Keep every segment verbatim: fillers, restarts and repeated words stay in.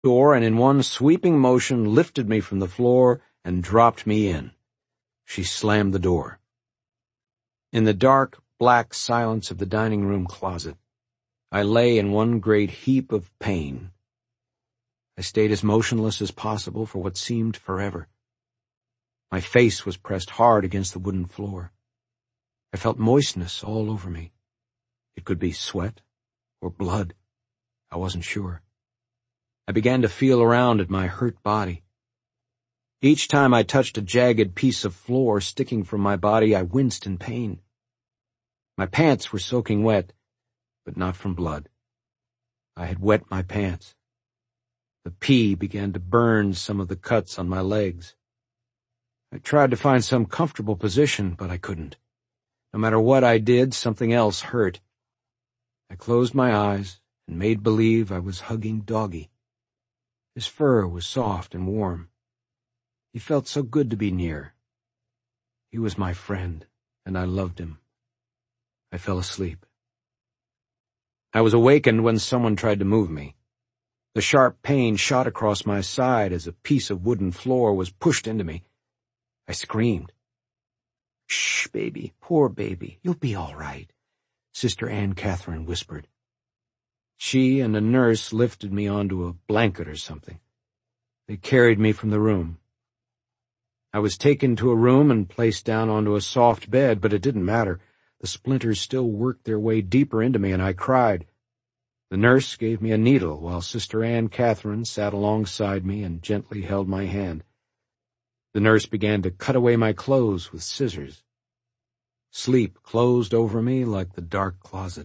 door and in one sweeping motion lifted me from the floor and dropped me in. She slammed the door. In the dark, black silence of the dining room closet, I lay in one great heap of pain. I stayed as motionless as possible for what seemed forever. My face was pressed hard against the wooden floor. I felt moistness all over me. It could be sweat or blood. I wasn't sure. I began to feel around at my hurt body. Each time I touched a jagged piece of floor sticking from my body, I winced in pain. My pants were soaking wet, but not from blood. I had wet my pants. The pee began to burn some of the cuts on my legs. I tried to find some comfortable position, but I couldn't. No matter what I did, something else hurt. I closed my eyes and made believe I was hugging Doggy. His fur was soft and warm. He felt so good to be near. He was my friend, and I loved him. I fell asleep. I was awakened when someone tried to move me. The sharp pain shot across my side as a piece of wooden floor was pushed into me. I screamed. "Shh, baby, poor baby, you'll be all right," Sister Ann Catherine whispered. She and a nurse lifted me onto a blanket or something. They carried me from the room. I was taken to a room and placed down onto a soft bed, but it didn't matter. The splinters still worked their way deeper into me, and I cried. The nurse gave me a needle while Sister Ann Catherine sat alongside me and gently held my hand. The nurse began to cut away my clothes with scissors. Sleep closed over me like the dark closet.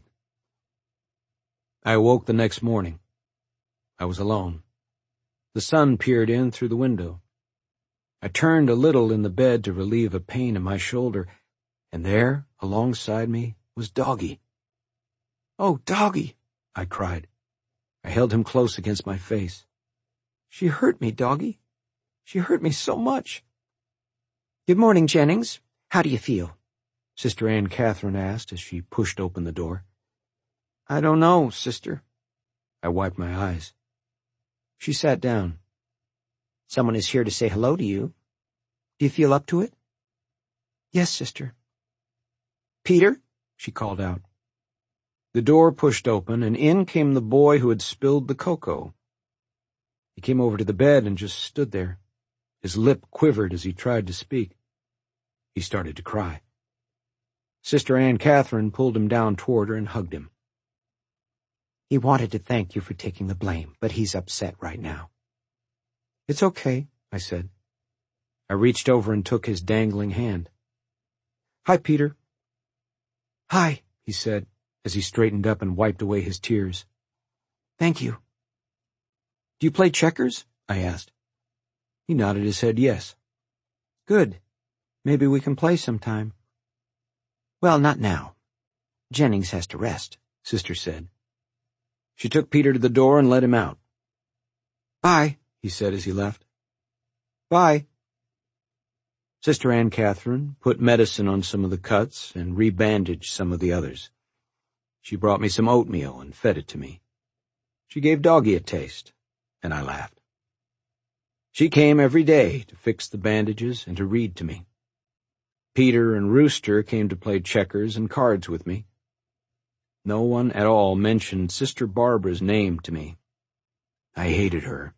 I awoke the next morning. I was alone. The sun peered in through the window. I turned a little in the bed to relieve a pain in my shoulder, and there, alongside me, was Doggy. "Oh, Doggy," I cried. I held him close against my face. "She hurt me, Doggy. She hurt me so much." "Good morning, Jennings. How do you feel?" Sister Ann Catherine asked as she pushed open the door. "I don't know, Sister." I wiped my eyes. She sat down. "Someone is here to say hello to you. Do you feel up to it?" "Yes, Sister." "Peter," she called out. The door pushed open, and in came the boy who had spilled the cocoa. He came over to the bed and just stood there. His lip quivered as he tried to speak. He started to cry. Sister Ann Catherine pulled him down toward her and hugged him. "He wanted to thank you for taking the blame, but he's upset right now." "It's okay," I said. I reached over and took his dangling hand. "Hi, Peter." "Hi," he said, as he straightened up and wiped away his tears. "Thank you." "Do you play checkers?" I asked. He nodded his head yes. "Good. Maybe we can play sometime." "Well, not now. Jennings has to rest," Sister said. She took Peter to the door and let him out. "Bye," he said as he left. "Bye." Sister Ann Catherine put medicine on some of the cuts and rebandaged some of the others. She brought me some oatmeal and fed it to me. She gave Doggy a taste, and I laughed. She came every day to fix the bandages and to read to me. Peter and Rooster came to play checkers and cards with me. No one at all mentioned Sister Barbara's name to me. I hated her.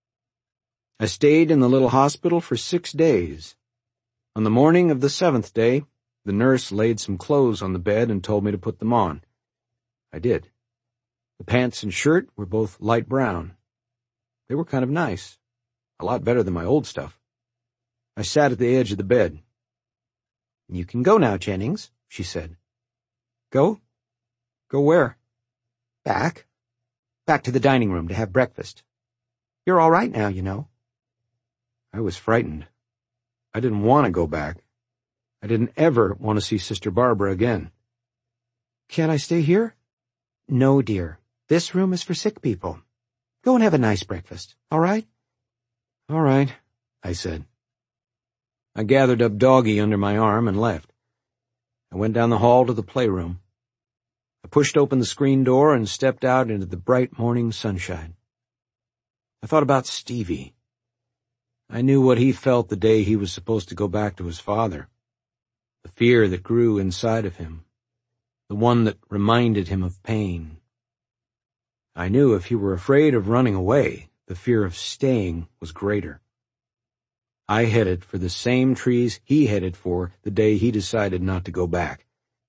I stayed in the little hospital for six days. On the morning of the seventh day, the nurse laid some clothes on the bed and told me to put them on. I did. The pants and shirt were both light brown. They were kind of nice, a lot better than my old stuff. I sat at the edge of the bed. "You can go now, Jennings," she said. "Go? Go where?" "Back. Back to the dining room to have breakfast. You're all right now, you know." I was frightened. I didn't want to go back. I didn't ever want to see Sister Barbara again. "Can't I stay here?" "No, dear. This room is for sick people. Go and have a nice breakfast, all right?" "All right," I said. I gathered up Doggy under my arm and left. I went down the hall to the playroom. I pushed open the screen door and stepped out into the bright morning sunshine. I thought about Stevie. I knew what he felt the day he was supposed to go back to his father. The fear that grew inside of him. The one that reminded him of pain. I knew if he were afraid of running away, the fear of staying was greater. I headed for the same trees he headed for the day he decided not to go back.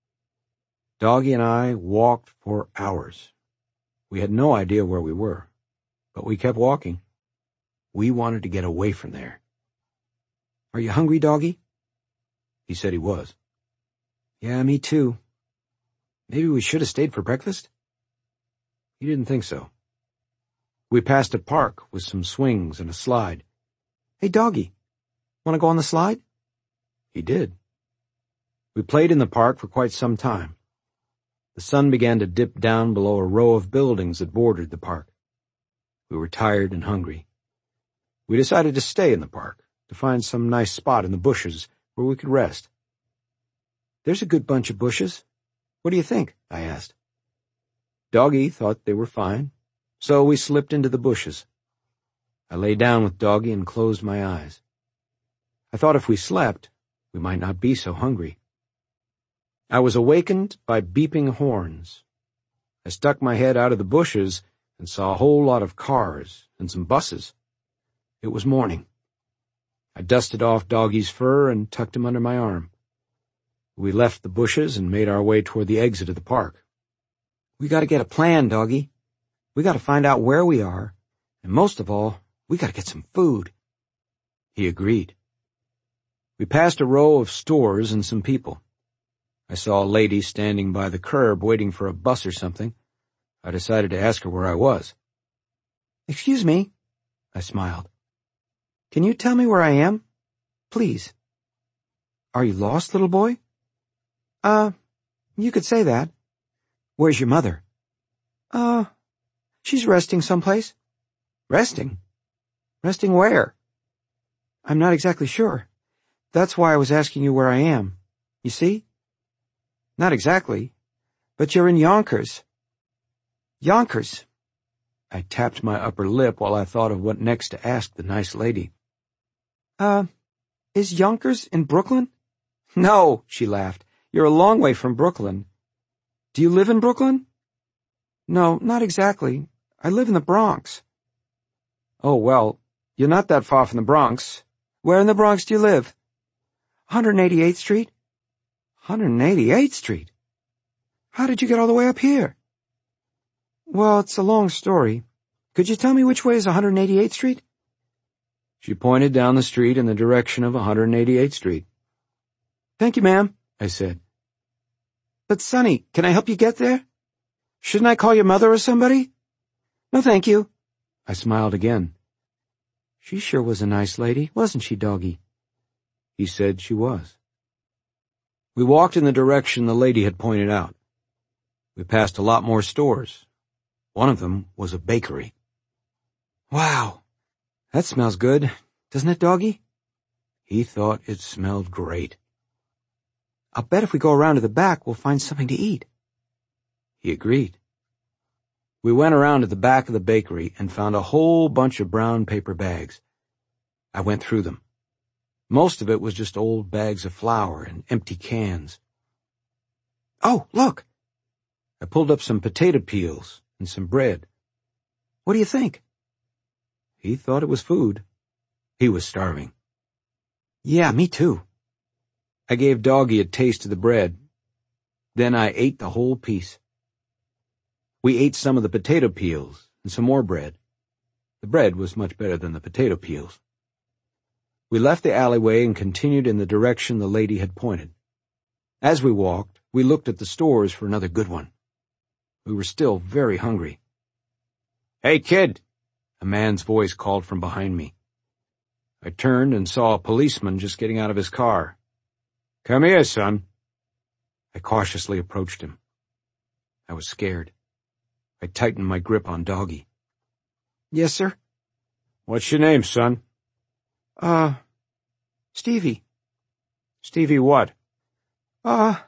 Doggy and I walked for hours. We had no idea where we were, but we kept walking. We wanted to get away from there. "Are you hungry, Doggy?" He said he was. "Yeah, me too. Maybe we should have stayed for breakfast?" He didn't think so. We passed a park with some swings and a slide. "Hey, Doggy, want to go on the slide?" He did. We played in the park for quite some time. The sun began to dip down below a row of buildings that bordered the park. We were tired and hungry. We decided to stay in the park, to find some nice spot in the bushes where we could rest. "There's a good bunch of bushes. What do you think?" I asked. Doggy thought they were fine, so we slipped into the bushes. I lay down with Doggy and closed my eyes. I thought if we slept, we might not be so hungry. I was awakened by beeping horns. I stuck my head out of the bushes and saw a whole lot of cars and some buses. It was morning. I dusted off Doggy's fur and tucked him under my arm. We left the bushes and made our way toward the exit of the park. "We gotta get a plan, Doggy. We gotta find out where we are, and most of all, we gotta get some food." He agreed. We passed a row of stores and some people. I saw a lady standing by the curb waiting for a bus or something. I decided to ask her where I was. "Excuse me," I smiled. "Can you tell me where I am? Please." "Are you lost, little boy?" Uh, you could say that." "Where's your mother?" Uh, she's resting someplace." "Resting? Resting where?" "I'm not exactly sure. That's why I was asking you where I am. You see?" "Not exactly, but you're in Yonkers." "Yonkers?" I tapped my upper lip while I thought of what next to ask the nice lady. Uh, is Yonkers in Brooklyn?" "No," she laughed. "You're a long way from Brooklyn." "Do you live in Brooklyn?" "No, not exactly. I live in the Bronx." "Oh, well, you're not that far from the Bronx. Where in the Bronx do you live?" one eighty-eighth Street. one eighty-eighth Street? How did you get all the way up here?" "Well, it's a long story. Could you tell me which way is one eighty-eighth Street? She pointed down the street in the direction of one eighty-eighth Street. "Thank you, ma'am," I said. "But, Sonny, can I help you get there? Shouldn't I call your mother or somebody?" "No, thank you." I smiled again. She sure was a nice lady, wasn't she, Doggy? He said she was. We walked in the direction the lady had pointed out. We passed a lot more stores. One of them was a bakery. "Wow, that smells good, doesn't it, Doggy?" He thought it smelled great. "I'll bet if we go around to the back, we'll find something to eat." He agreed. We went around to the back of the bakery and found a whole bunch of brown paper bags. I went through them. Most of it was just old bags of flour and empty cans. "Oh, look!" I pulled up some potato peels and some bread. "What do you think?" He thought it was food. He was starving. "Yeah, me too." I gave Doggy a taste of the bread. Then I ate the whole piece. We ate some of the potato peels and some more bread. The bread was much better than the potato peels. We left the alleyway and continued in the direction the lady had pointed. As we walked, we looked at the stores for another good one. We were still very hungry. "Hey, kid!" a man's voice called from behind me. I turned and saw a policeman just getting out of his car. "Come here, son." I cautiously approached him. I was scared. I tightened my grip on Doggy. "Yes, sir?" "What's your name, son?" Uh, Stevie." "Stevie what?" Uh,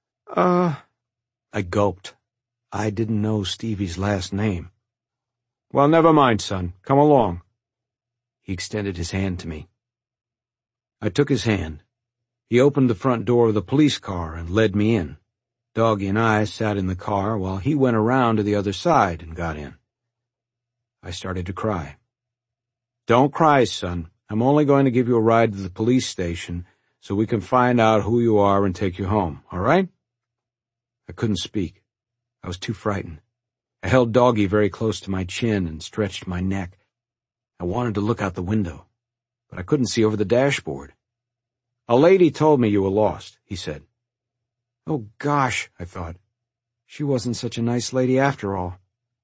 uh... I gulped. I didn't know Stevie's last name. Well, never mind, son. Come along. He extended his hand to me. I took his hand. He opened the front door of the police car and led me in. Doggy and I sat in the car while he went around to the other side and got in. I started to cry. Don't cry, son. I'm only going to give you a ride to the police station so we can find out who you are and take you home, all right? I couldn't speak. I was too frightened. I held Doggy very close to my chin and stretched my neck. I wanted to look out the window, but I couldn't see over the dashboard. A lady told me you were lost, he said. Oh, gosh, I thought. She wasn't such a nice lady after all.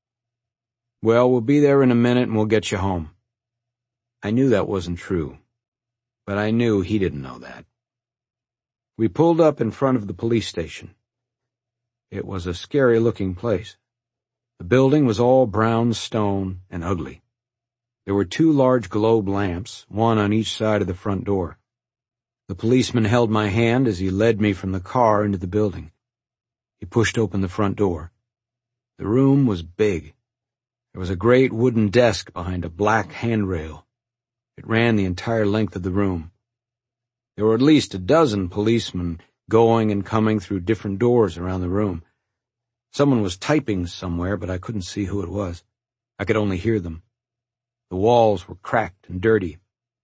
Well, we'll be there in a minute and we'll get you home. I knew that wasn't true, but I knew he didn't know that. We pulled up in front of the police station. It was a scary-looking place. The building was all brown stone and ugly. There were two large globe lamps, one on each side of the front door. The policeman held my hand as he led me from the car into the building. He pushed open the front door. The room was big. There was a great wooden desk behind a black handrail. It ran the entire length of the room. There were at least a dozen policemen going and coming through different doors around the room. Someone was typing somewhere, but I couldn't see who it was. I could only hear them. The walls were cracked and dirty.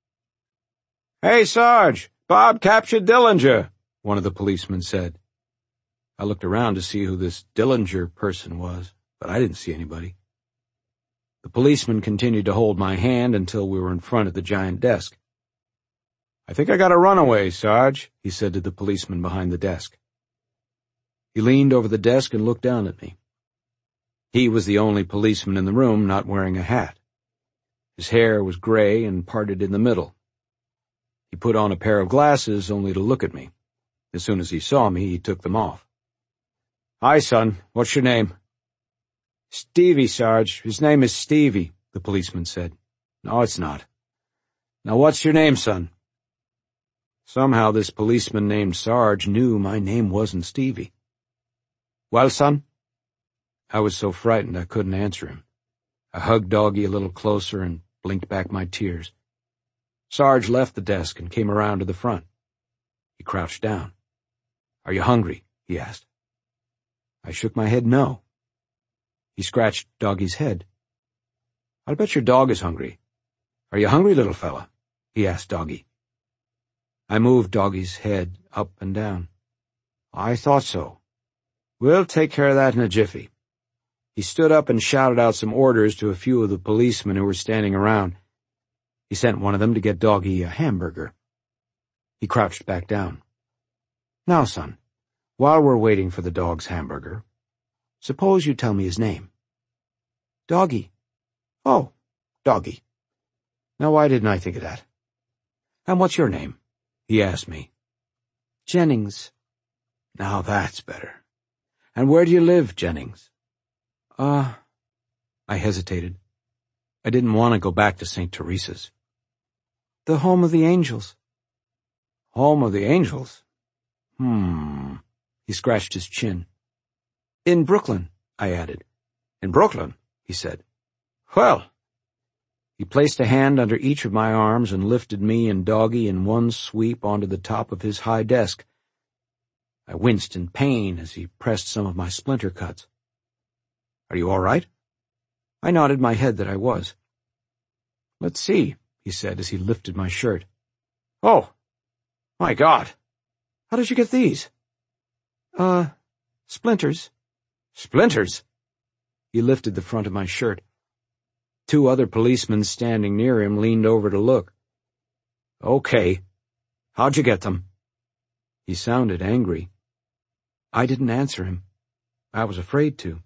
Hey, Sarge, Bob captured Dillinger, one of the policemen said. I looked around to see who this Dillinger person was, but I didn't see anybody. The policeman continued to hold my hand until we were in front of the giant desk. I think I got a runaway, Sarge, he said to the policeman behind the desk. He leaned over the desk and looked down at me. He was the only policeman in the room not wearing a hat. His hair was gray and parted in the middle. He put on a pair of glasses only to look at me. As soon as he saw me, he took them off. Hi, son. What's your name? Stevie, Sarge. His name is Stevie, the policeman said. No, it's not. Now, what's your name, son? Somehow this policeman named Sarge knew my name wasn't Stevie. Well, son? I was so frightened I couldn't answer him. I hugged Doggy a little closer and blinked back my tears. Sarge left the desk and came around to the front. He crouched down. Are you hungry? He asked. I shook my head no. He scratched Doggy's head. I'll bet your dog is hungry. Are you hungry, little fella? He asked Doggy. I moved Doggy's head up and down. I thought so. We'll take care of that in a jiffy. He stood up and shouted out some orders to a few of the policemen who were standing around. He sent one of them to get Doggy a hamburger. He crouched back down. Now, son, while we're waiting for the dog's hamburger, suppose you tell me his name. Doggy. Oh, Doggy. Now, why didn't I think of that? And what's your name? He asked me. Jennings. Now that's better. And where do you live, Jennings? Uh, I hesitated. I didn't want to go back to Saint Teresa's. The home of the angels. Home of the angels? Hmm. He scratched his chin. In Brooklyn, I added. In Brooklyn, he said. Well. He placed a hand under each of my arms and lifted me and Doggy in one sweep onto the top of his high desk. I winced in pain as he pressed some of my splinter cuts. Are you all right? I nodded my head that I was. Let's see, he said as he lifted my shirt. Oh, my God. How did you get these? Uh, splinters. Splinters? He lifted the front of my shirt. Two other policemen standing near him leaned over to look. Okay. How'd you get them? He sounded angry. I didn't answer him. I was afraid to.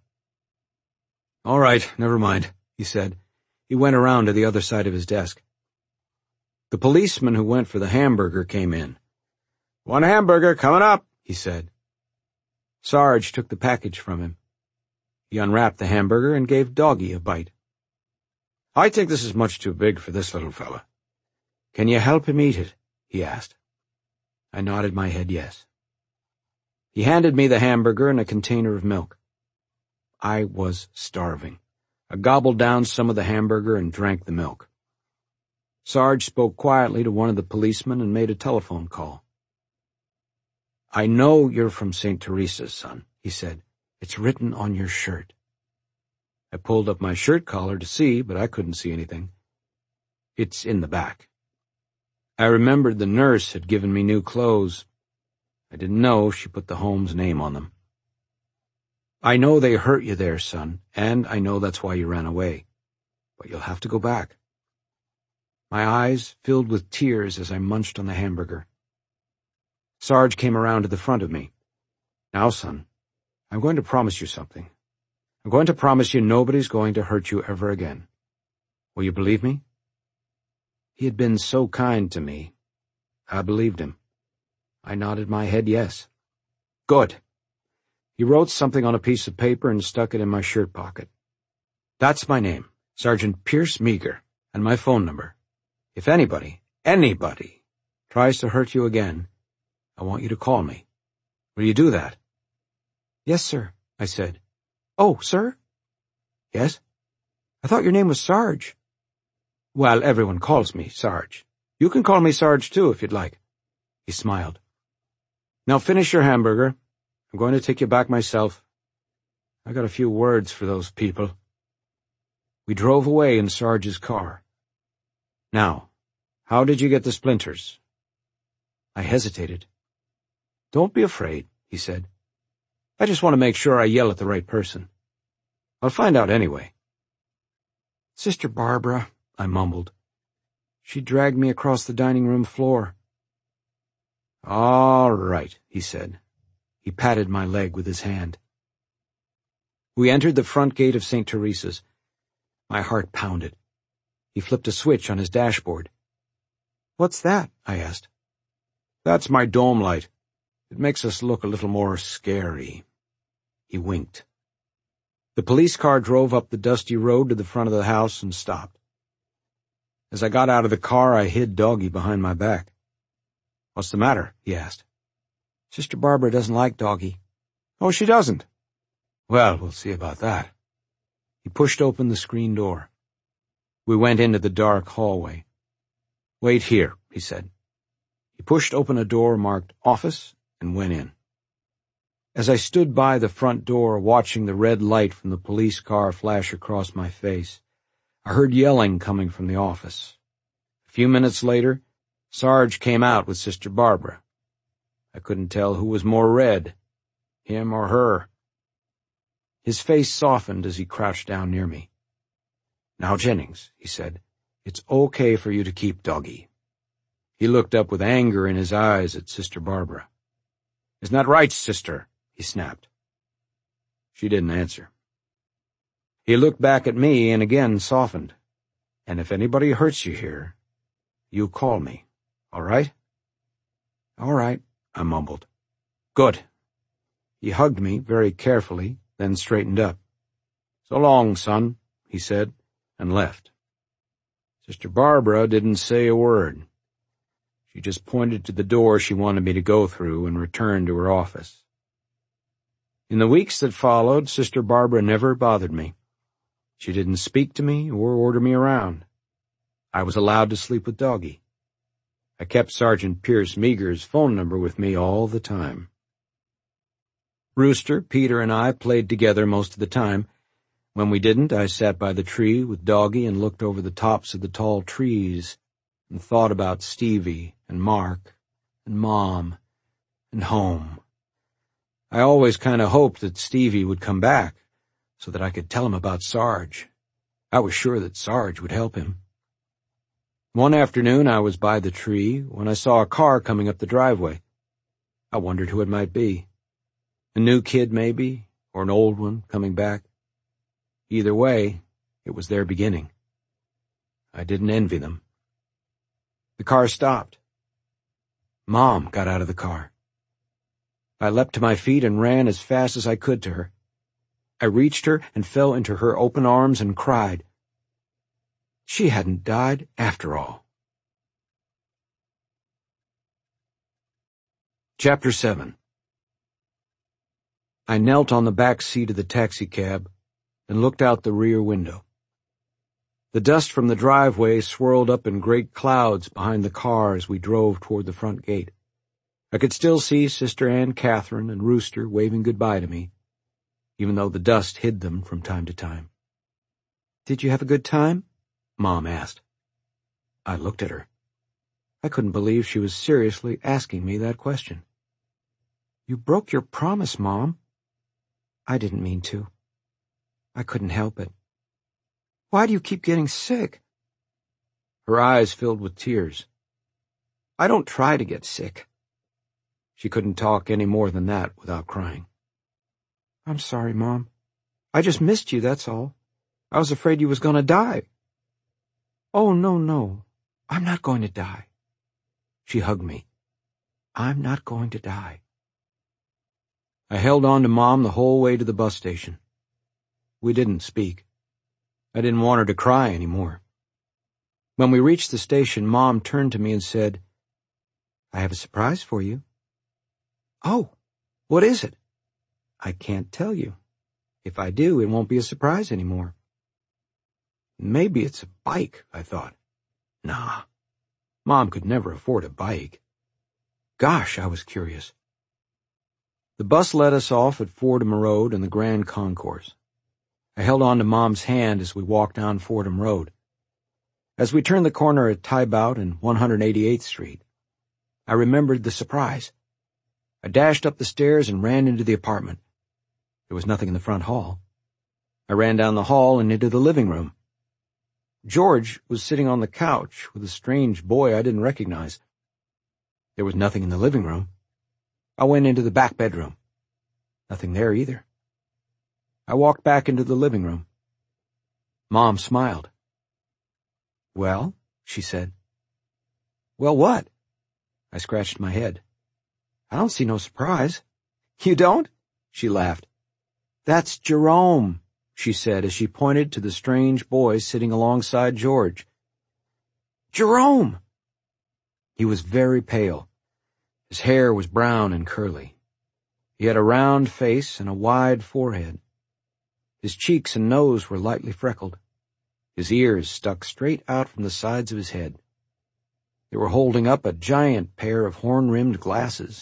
All right, never mind, he said. He went around to the other side of his desk. The policeman who went for the hamburger came in. One hamburger coming up, he said. Sarge took the package from him. He unwrapped the hamburger and gave Doggy a bite. I think this is much too big for this little fella. Can you help him eat it? He asked. I nodded my head yes. He handed me the hamburger and a container of milk. I was starving. I gobbled down some of the hamburger and drank the milk. Sarge spoke quietly to one of the policemen and made a telephone call. "I know you're from Saint Teresa's, son," he said. "It's written on your shirt." I pulled up my shirt collar to see, but I couldn't see anything. "It's in the back." I remembered the nurse had given me new clothes. I didn't know she put the Holmes name on them. "I know they hurt you there, son, and I know that's why you ran away. But you'll have to go back." My eyes filled with tears as I munched on the hamburger. Sarge came around to the front of me. "Now, son, I'm going to promise you something. I'm going to promise you nobody's going to hurt you ever again. Will you believe me?" He had been so kind to me. I believed him. I nodded my head yes. "Good." He wrote something on a piece of paper and stuck it in my shirt pocket. "That's my name, Sergeant Pierce Meagher, and my phone number. If anybody, anybody, tries to hurt you again, I want you to call me. Will you do that?" "Yes, sir," I said. "Oh, sir?" "Yes?" "I thought your name was Sarge." "Well, everyone calls me Sarge. You can call me Sarge, too, if you'd like." He smiled. "Now finish your hamburger. I'm going to take you back myself. I got a few words for those people." We drove away in Sarge's car. "Now, how did you get the splinters?" I hesitated. "Don't be afraid," he said. "I just want to make sure I yell at the right person. I'll find out anyway." "Sister Barbara," I mumbled. "She dragged me across the dining room floor." "All right," he said. He patted my leg with his hand. We entered the front gate of Saint Teresa's. My heart pounded. He flipped a switch on his dashboard. "What's that?" I asked. "That's my dome light. It makes us look a little more scary." He winked. The police car drove up the dusty road to the front of the house and stopped. As I got out of the car, I hid Doggy behind my back. "What's the matter?" he asked. "Sister Barbara doesn't like Doggy." "Oh, she doesn't? Well, we'll see about that." He pushed open the screen door. We went into the dark hallway. "Wait here," he said. He pushed open a door marked Office and went in. As I stood by the front door watching the red light from the police car flash across my face, I heard yelling coming from the office. A few minutes later, Sarge came out with Sister Barbara. I couldn't tell who was more red, him or her. His face softened as he crouched down near me. "Now, Jennings," he said, "it's okay for you to keep Doggy." He looked up with anger in his eyes at Sister Barbara. "Isn't that right, sister?" he snapped. She didn't answer. He looked back at me and again softened. "And if anybody hurts you here, you call me, all right?" "All right," I mumbled. "Good." He hugged me very carefully, then straightened up. "So long, son," he said, and left. Sister Barbara didn't say a word. She just pointed to the door she wanted me to go through and returned to her office. In the weeks that followed, Sister Barbara never bothered me. She didn't speak to me or order me around. I was allowed to sleep with Doggy. I kept Sergeant Pierce Meagher's phone number with me all the time. Rooster, Peter, and I played together most of the time. When we didn't, I sat by the tree with Doggy and looked over the tops of the tall trees and thought about Stevie and Mark and Mom and home. I always kind of hoped that Stevie would come back so that I could tell him about Sarge. I was sure that Sarge would help him. One afternoon I was by the tree when I saw a car coming up the driveway. I wondered who it might be. A new kid, maybe, or an old one coming back. Either way, it was their beginning. I didn't envy them. The car stopped. Mom got out of the car. I leapt to my feet and ran as fast as I could to her. I reached her and fell into her open arms and cried. She hadn't died after all. Chapter seven. I knelt on the back seat of the taxicab, and looked out the rear window. The dust from the driveway swirled up in great clouds behind the car as we drove toward the front gate. I could still see Sister Ann Catherine and Rooster waving goodbye to me, even though the dust hid them from time to time. "Did you have a good time?" Mom asked. I looked at her. I couldn't believe she was seriously asking me that question. "You broke your promise, Mom." "I didn't mean to. I couldn't help it." "Why do you keep getting sick?" Her eyes filled with tears. "I don't try to get sick." She couldn't talk any more than that without crying. "I'm sorry, Mom. I just missed you, that's all. I was afraid you was going to die." "Oh, no, no. I'm not going to die." She hugged me. "I'm not going to die." I held on to Mom the whole way to the bus station. We didn't speak. I didn't want her to cry anymore. When we reached the station, Mom turned to me and said, "I have a surprise for you." "Oh, what is it?" "I can't tell you. If I do, it won't be a surprise anymore." Maybe it's a bike, I thought. Nah, Mom could never afford a bike. Gosh, I was curious. The bus let us off at Fordham Road and the Grand Concourse. I held on to Mom's hand as we walked down Fordham Road. As we turned the corner at Tybout and one hundred eighty-eighth Street, I remembered the surprise. I dashed up the stairs and ran into the apartment. There was nothing in the front hall. I ran down the hall and into the living room. George was sitting on the couch with a strange boy I didn't recognize. There was nothing in the living room. I went into the back bedroom. Nothing there either. I walked back into the living room. Mom smiled. "Well," she said. "Well, what?" I scratched my head. "I don't see no surprise." "You don't?" She laughed. "That's Jerome," she said as she pointed to the strange boy sitting alongside George. "Jerome!" He was very pale. His hair was brown and curly. He had a round face and a wide forehead. His cheeks and nose were lightly freckled. His ears stuck straight out from the sides of his head. They were holding up a giant pair of horn-rimmed glasses.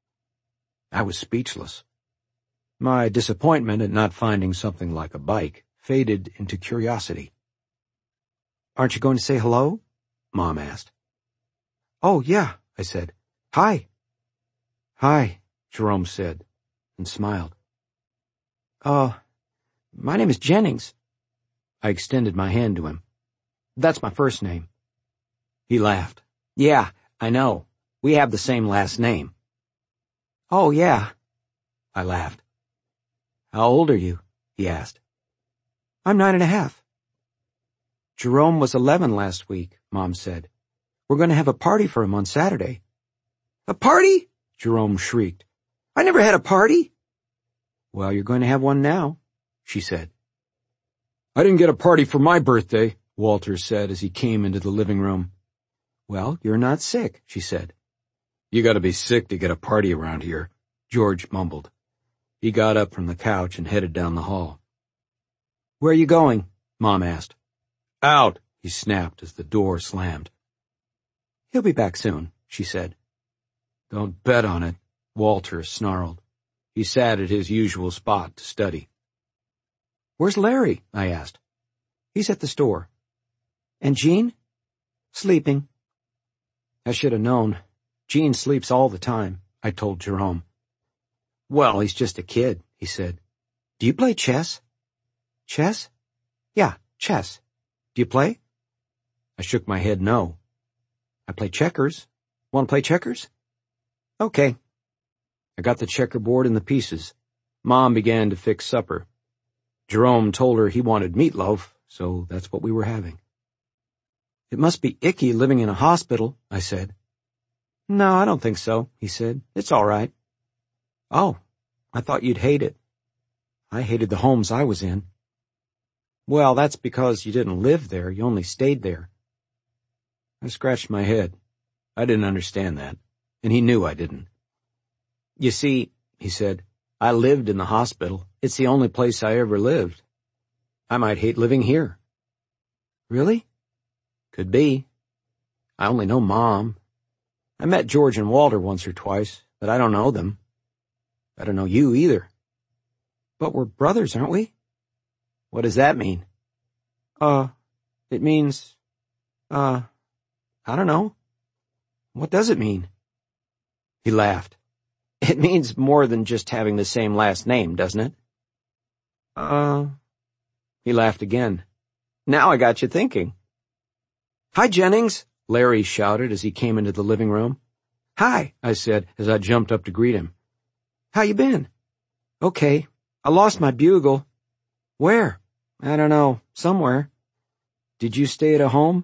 I was speechless. My disappointment at not finding something like a bike faded into curiosity. "Aren't you going to say hello?" Mom asked. "Oh, yeah," I said. "Hi." "Hi," Jerome said, and smiled. Uh, my name is Jennings." I extended my hand to him. "That's my first name." He laughed. "Yeah, I know. We have the same last name." "Oh, yeah." I laughed. "How old are you?" he asked. "I'm nine and a half." "Jerome was eleven last week," Mom said. "We're going to have a party for him on Saturday." "A party?" Jerome shrieked. "I never had a party." "Well, you're going to have one now," she said. "I didn't get a party for my birthday," Walter said as he came into the living room. "Well, you're not sick," she said. "You gotta be sick to get a party around here," George mumbled. He got up from the couch and headed down the hall. "Where are you going?" Mom asked. "Out," he snapped as the door slammed. "He'll be back soon," she said. "Don't bet on it," Walter snarled. He sat at his usual spot to study. "Where's Larry?" I asked. "He's at the store." "And Jean?" "Sleeping." I should have known. Jean sleeps all the time, I told Jerome. "Well, he's just a kid," he said. "Do you play chess?" "Chess? Yeah, chess. Do you play?" I shook my head no. "I play checkers. Want to play checkers?" "Okay." I got the checkerboard and the pieces. Mom began to fix supper. Jerome told her he wanted meatloaf, so that's what we were having. "It must be icky living in a hospital," I said. "No, I don't think so," he said. "It's all right." "Oh, I thought you'd hate it." "I hated the homes I was in." "Well, that's because you didn't live there, you only stayed there." I scratched my head. I didn't understand that, and he knew I didn't. "You see," he said, "I lived in the hospital. It's the only place I ever lived." I might hate living here. Really? Could be. I only know Mom. I met George and Walter once or twice, but I don't know them. I don't know you either. But we're brothers, aren't we? What does that mean? Uh, it means, uh, I don't know. What does it mean? He laughed. It means more than just having the same last name, doesn't it? Uh, he laughed again. Now I got you thinking. Hi, Jennings, Larry shouted as he came into the living room. Hi, I said as I jumped up to greet him. How you been? Okay. I lost my bugle. Where? I don't know. Somewhere. Did you stay at a home?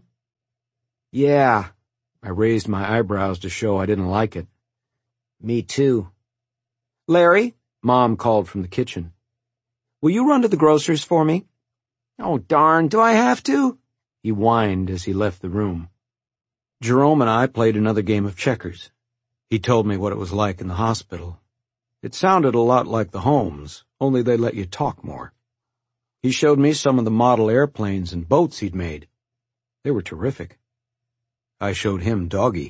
Yeah. I raised my eyebrows to show I didn't like it. Me too. Larry, Mom called from the kitchen. Will you run to the grocer's for me? Oh, darn, do I have to? He whined as he left the room. Jerome and I played another game of checkers. He told me what it was like in the hospital. It sounded a lot like the homes, only they let you talk more. He showed me some of the model airplanes and boats he'd made. They were terrific. I showed him Doggy.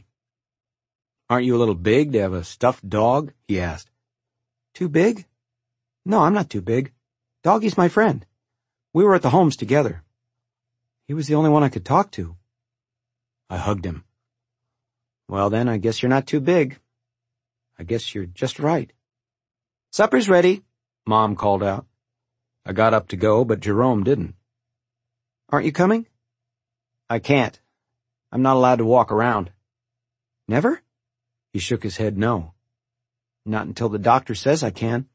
Aren't you a little big to have a stuffed dog? He asked. Too big? No, I'm not too big. Doggy's my friend. We were at the homes together. He was the only one I could talk to. I hugged him. Well then, I guess you're not too big. I guess you're just right. Supper's ready, Mom called out. I got up to go, but Jerome didn't. Aren't you coming? I can't. I'm not allowed to walk around. Never? He shook his head no. Not until the doctor says I can.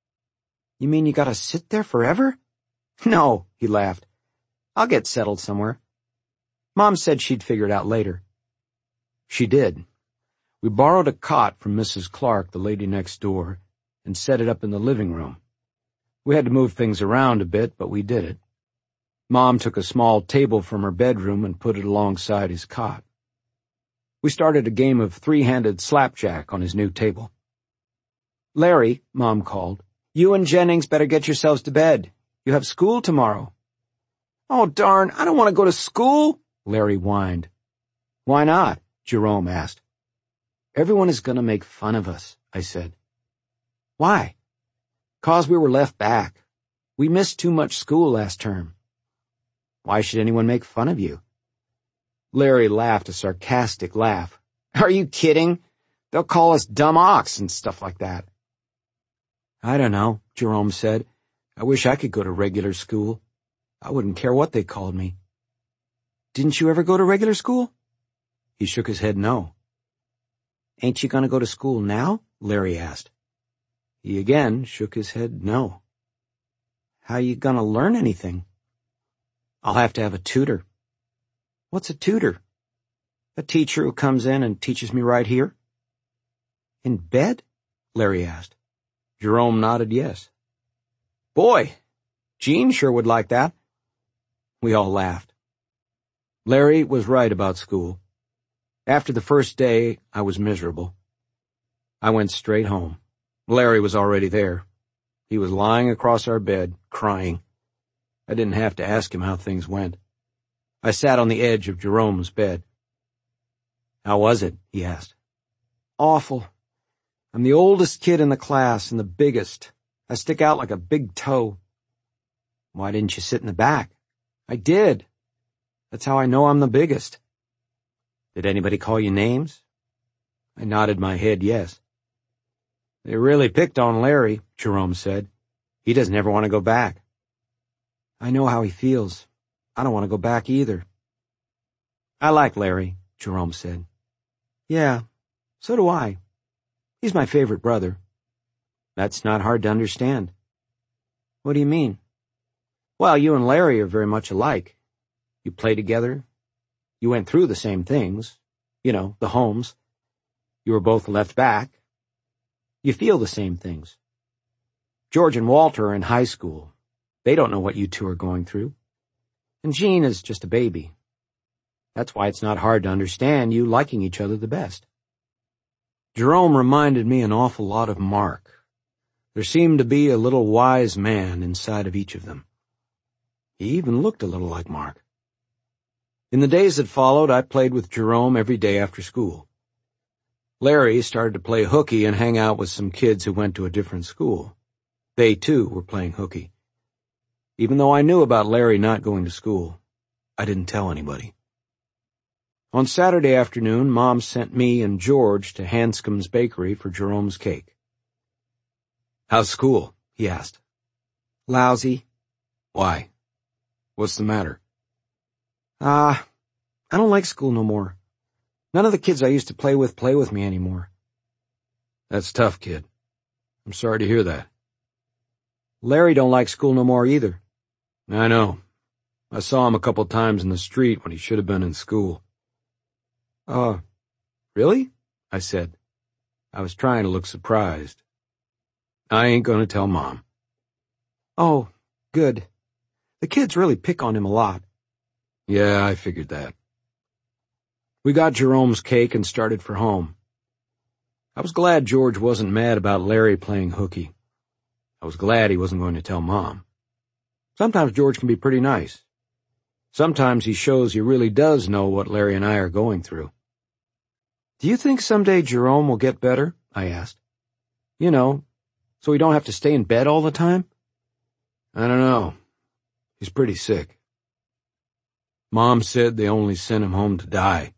You mean you gotta sit there forever? No, he laughed. I'll get settled somewhere. Mom said she'd figure it out later. She did. We borrowed a cot from Missus Clark, the lady next door, and set it up in the living room. We had to move things around a bit, but we did it. Mom took a small table from her bedroom and put it alongside his cot. We started a game of three-handed slapjack on his new table. Larry, Mom called, you and Jennings better get yourselves to bed. You have school tomorrow. Oh, darn, I don't want to go to school, Larry whined. Why not? Jerome asked. Everyone is going to make fun of us, I said. Why? 'Cause we were left back. We missed too much school last term. Why should anyone make fun of you? Larry laughed a sarcastic laugh. Are you kidding? They'll call us dumb ox and stuff like that. I don't know, Jerome said. I wish I could go to regular school. I wouldn't care what they called me. Didn't you ever go to regular school? He shook his head no. Ain't you going to go to school now? Larry asked. He again shook his head no. How you going to learn anything? I'll have to have a tutor. What's a tutor? A teacher who comes in and teaches me right here. In bed? Larry asked. Jerome nodded yes. Boy, Jean sure would like that. We all laughed. Larry was right about school. After the first day, I was miserable. I went straight home. Larry was already there. He was lying across our bed, crying. I didn't have to ask him how things went. I sat on the edge of Jerome's bed. How was it? He asked. Awful. I'm the oldest kid in the class and the biggest. I stick out like a big toe. Why didn't you sit in the back? I did. That's how I know I'm the biggest. Did anybody call you names? I nodded my head yes. They really picked on Larry, Jerome said. He doesn't ever want to go back. I know how he feels. I don't want to go back either. I like Larry, Jerome said. Yeah, so do I. He's my favorite brother. That's not hard to understand. What do you mean? Well, you and Larry are very much alike. You play together. You went through the same things. You know, the homes. You were both left back. You feel the same things. George and Walter are in high school. They don't know what you two are going through. And Jean is just a baby. That's why it's not hard to understand you liking each other the best. Jerome reminded me an awful lot of Mark. There seemed to be a little wise man inside of each of them. He even looked a little like Mark. In the days that followed, I played with Jerome every day after school. Larry started to play hooky and hang out with some kids who went to a different school. They, too, were playing hooky. Even though I knew about Larry not going to school, I didn't tell anybody. On Saturday afternoon, Mom sent me and George to Hanscom's Bakery for Jerome's cake. "How's school?" he asked. "Lousy." "Why? What's the matter?" Ah, uh, I don't like school no more. None of the kids I used to play with play with me anymore." "That's tough, kid. I'm sorry to hear that." "Larry don't like school no more either." "I know. I saw him a couple times in the street when he should have been in school." Uh, really?" I said. I was trying to look surprised. "I ain't gonna tell Mom." "Oh, good. The kids really pick on him a lot." "Yeah, I figured that." We got Jerome's cake and started for home. I was glad George wasn't mad about Larry playing hooky. I was glad he wasn't going to tell Mom. Sometimes George can be pretty nice. Sometimes he shows he really does know what Larry and I are going through. "Do you think someday Jerome will get better?" I asked. "You know, so he don't have to stay in bed all the time?" "I don't know. He's pretty sick." Mom said they only sent him home to die.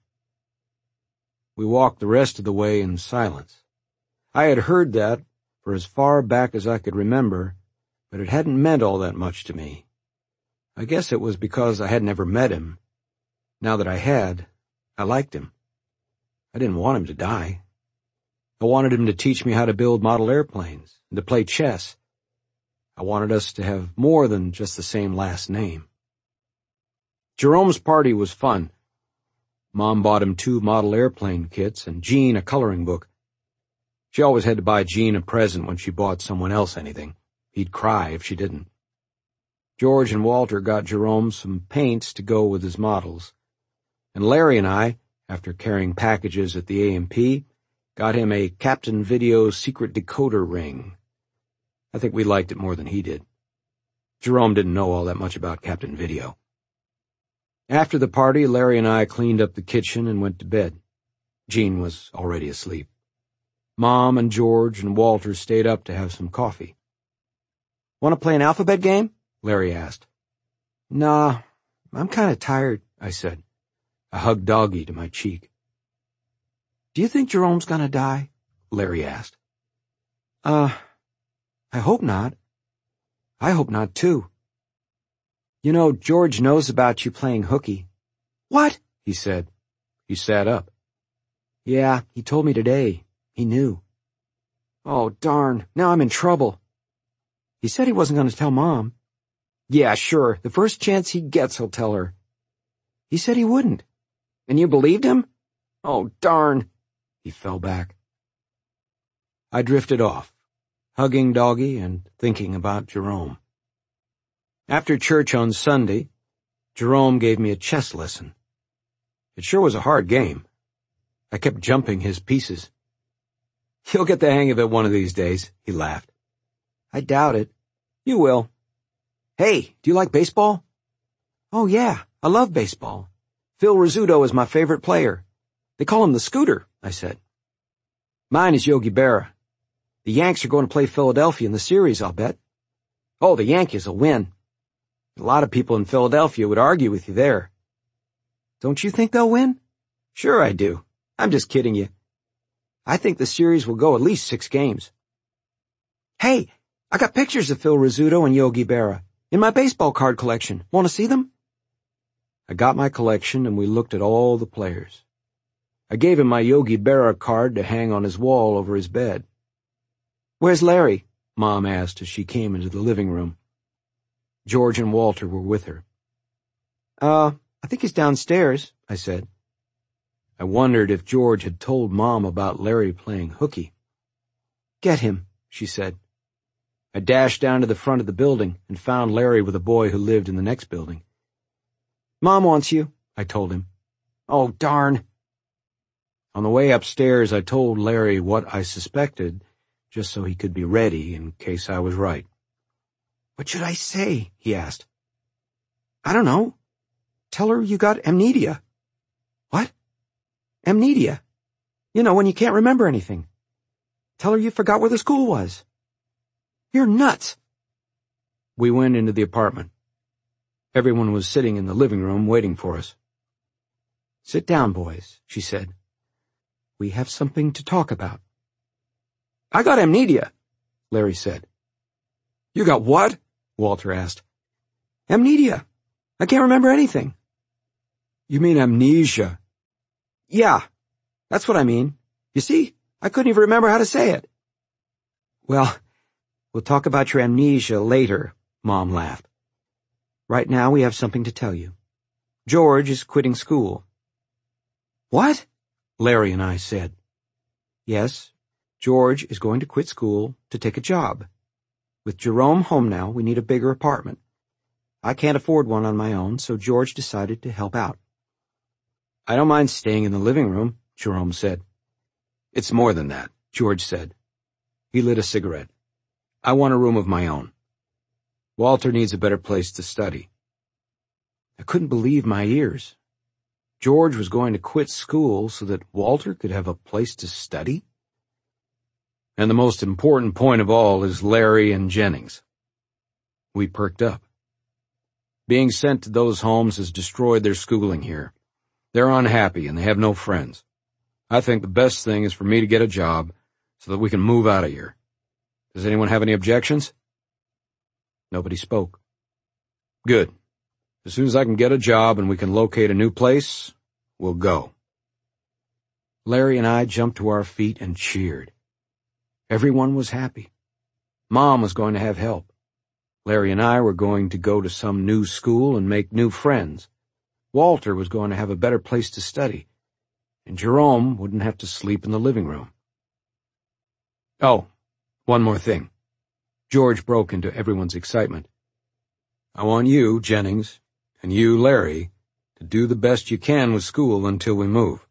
We walked the rest of the way in silence. I had heard that for as far back as I could remember, but it hadn't meant all that much to me. I guess it was because I had never met him. Now that I had, I liked him. I didn't want him to die. I wanted him to teach me how to build model airplanes and to play chess. I wanted us to have more than just the same last name. Jerome's party was fun. Mom bought him two model airplane kits and Jean a coloring book. She always had to buy Jean a present when she bought someone else anything. He'd cry if she didn't. George and Walter got Jerome some paints to go with his models. And Larry and I, after carrying packages at the A M P, got him a Captain Video secret decoder ring. I think we liked it more than he did. Jerome didn't know all that much about Captain Video. After the party, Larry and I cleaned up the kitchen and went to bed. Jean was already asleep. Mom and George and Walter stayed up to have some coffee. "Want to play an alphabet game?" Larry asked. "Nah, I'm kind of tired," I said. I hugged Doggy to my cheek. "Do you think Jerome's gonna die?" Larry asked. Uh, I hope not. I hope not, too. You know, George knows about you playing hooky." "What?" he said. He sat up. "Yeah, he told me today. He knew." "Oh, darn. Now I'm in trouble." "He said he wasn't going to tell Mom." "Yeah, sure. The first chance he gets, he'll tell her." "He said he wouldn't." "And you believed him?" "Oh, darn." He fell back. I drifted off, hugging Doggy and thinking about Jerome. After church on Sunday, Jerome gave me a chess lesson. It sure was a hard game. I kept jumping his pieces. "You'll get the hang of it one of these days," he laughed. "I doubt it." "You will." "Hey, do you like baseball?" "Oh, yeah, I love baseball. Phil Rizzuto is my favorite player. They call him the Scooter," I said. "Mine is Yogi Berra. The Yanks are going to play Philadelphia in the series, I'll bet." "Oh, the Yankees will win. A lot of people in Philadelphia would argue with you there." "Don't you think they'll win?" "Sure I do. I'm just kidding you. I think the series will go at least six games." "Hey, I got pictures of Phil Rizzuto and Yogi Berra in my baseball card collection. Want to see them?" I got my collection and we looked at all the players. I gave him my Yogi Berra card to hang on his wall over his bed. "Where's Larry?" Mom asked as she came into the living room. George and Walter were with her. Uh, I think he's downstairs," I said. I wondered if George had told Mom about Larry playing hooky. "Get him," she said. I dashed down to the front of the building and found Larry with a boy who lived in the next building. "Mom wants you," I told him. "Oh, darn." On the way upstairs, I told Larry what I suspected, just so he could be ready in case I was right. "What should I say?" he asked. I don't know. Tell her you got amnesia. What? Amnesia. You know, when you can't remember anything. Tell her you forgot where the school was. You're nuts. We went into the apartment. Everyone was sitting in the living room waiting for us. Sit down, boys, she said. We have something to talk about. I got amnesia, Larry said. You got what? Walter asked. Amnesia. I can't remember anything. You mean amnesia? Yeah, that's what I mean. You see, I couldn't even remember how to say it. Well, we'll talk about your amnesia later, Mom laughed. Right now we have something to tell you. George is quitting school. What? Larry and I said. Yes, George is going to quit school to take a job. With Jerome home now, we need a bigger apartment. I can't afford one on my own, so George decided to help out. I don't mind staying in the living room, Jerome said. It's more than that, George said. He lit a cigarette. I want a room of my own. Walter needs a better place to study. I couldn't believe my ears. George was going to quit school so that Walter could have a place to study? And the most important point of all is Larry and Jennings. We perked up. Being sent to those homes has destroyed their schooling here. They're unhappy and they have no friends. I think the best thing is for me to get a job so that we can move out of here. Does anyone have any objections? Nobody spoke. Good. As soon as I can get a job and we can locate a new place, we'll go. Larry and I jumped to our feet and cheered. Everyone was happy. Mom was going to have help. Larry and I were going to go to some new school and make new friends. Walter was going to have a better place to study, and Jerome wouldn't have to sleep in the living room. Oh, one more thing. George broke into everyone's excitement. I want you, Jennings, and you, Larry, to do the best you can with school until we move.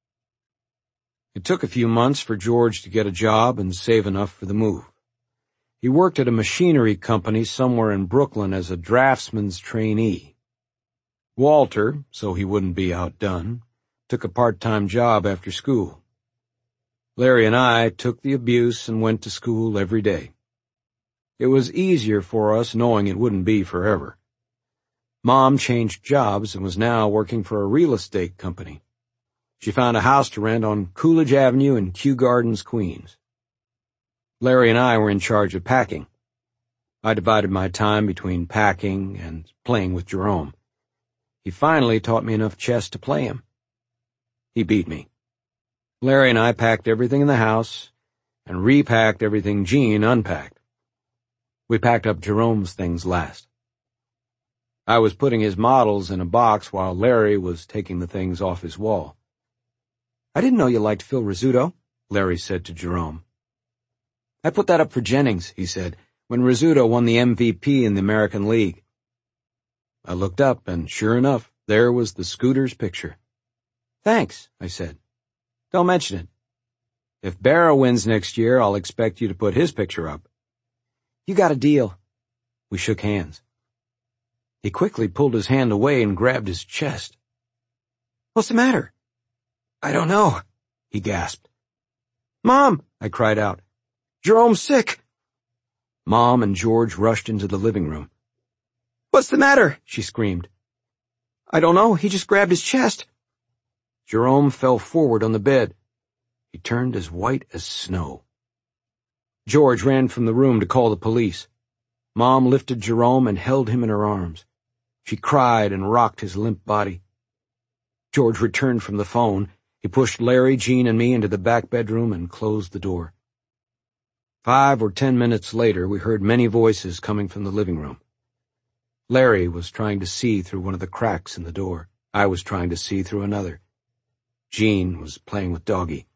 It took a few months for George to get a job and save enough for the move. He worked at a machinery company somewhere in Brooklyn as a draftsman's trainee. Walter, so he wouldn't be outdone, took a part-time job after school. Larry and I took the abuse and went to school every day. It was easier for us knowing it wouldn't be forever. Mom changed jobs and was now working for a real estate company. She found a house to rent on Coolidge Avenue in Kew Gardens, Queens. Larry and I were in charge of packing. I divided my time between packing and playing with Jerome. He finally taught me enough chess to play him. He beat me. Larry and I packed everything in the house and repacked everything Jean unpacked. We packed up Jerome's things last. I was putting his models in a box while Larry was taking the things off his wall. I didn't know you liked Phil Rizzuto, Larry said to Jerome. I put that up for Jennings, he said, when Rizzuto won the M V P in the American League. I looked up, and sure enough, there was the Scooters picture. Thanks, I said. Don't mention it. If Barra wins next year, I'll expect you to put his picture up. You got a deal. We shook hands. He quickly pulled his hand away and grabbed his chest. What's the matter? I don't know, he gasped. Mom, I cried out. Jerome's sick. Mom and George rushed into the living room. What's the matter? She screamed. I don't know, he just grabbed his chest. Jerome fell forward on the bed. He turned as white as snow. George ran from the room to call the police. Mom lifted Jerome and held him in her arms. She cried and rocked his limp body. George returned from the phone. He pushed Larry, Jean, and me into the back bedroom and closed the door. Five or ten minutes later, we heard many voices coming from the living room. Larry was trying to see through one of the cracks in the door. I was trying to see through another. Jean was playing with Doggy.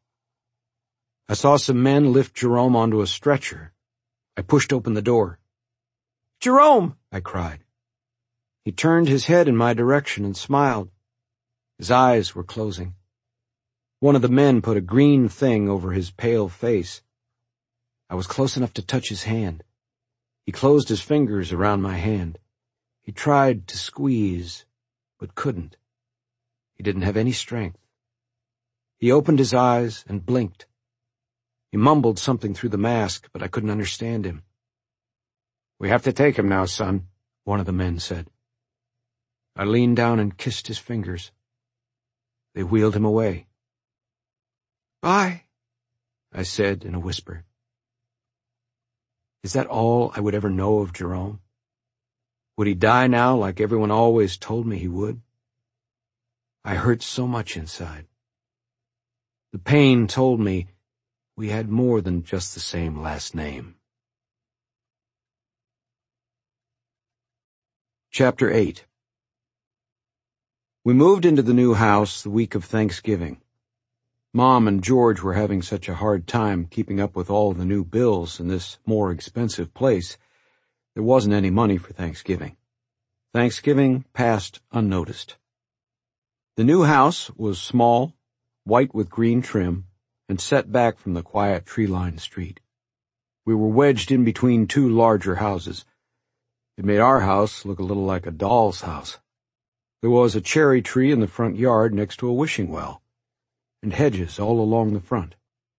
I saw some men lift Jerome onto a stretcher. I pushed open the door. Jerome! I cried. He turned his head in my direction and smiled. His eyes were closing. One of the men put a green thing over his pale face. I was close enough to touch his hand. He closed his fingers around my hand. He tried to squeeze, but couldn't. He didn't have any strength. He opened his eyes and blinked. He mumbled something through the mask, but I couldn't understand him. "We have to take him now, son," one of the men said. I leaned down and kissed his fingers. They wheeled him away. "Bye," I said in a whisper. Is that all I would ever know of Jerome? Would he die now like everyone always told me he would? I hurt so much inside. The pain told me we had more than just the same last name. Chapter eight. We moved into the new house the week of Thanksgiving. Mom and George were having such a hard time keeping up with all the new bills in this more expensive place, there wasn't any money for Thanksgiving. Thanksgiving passed unnoticed. The new house was small, white with green trim, and set back from the quiet tree-lined street. We were wedged in between two larger houses. It made our house look a little like a doll's house. There was a cherry tree in the front yard next to a wishing well, and hedges all along the front.